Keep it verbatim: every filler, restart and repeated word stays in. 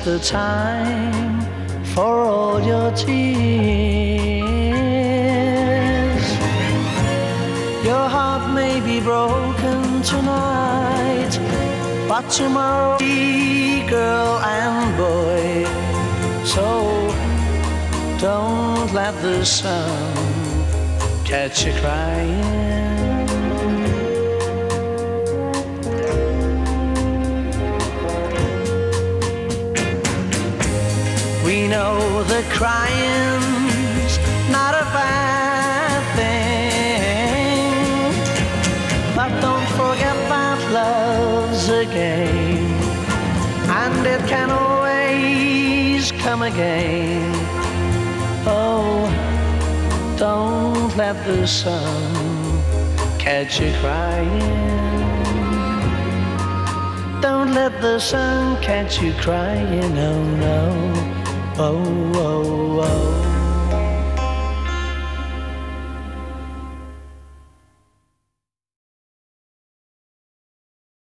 the time for all your tears. Your heart may be broken tonight, but tomorrow, girl and boy. So don't let the sun catch you crying. We know that crying's not a bad thing, but don't forget that love's a game, and it can always come again. Oh, don't let the sun catch you crying. Don't let the sun catch you crying, oh no. Oh, oh.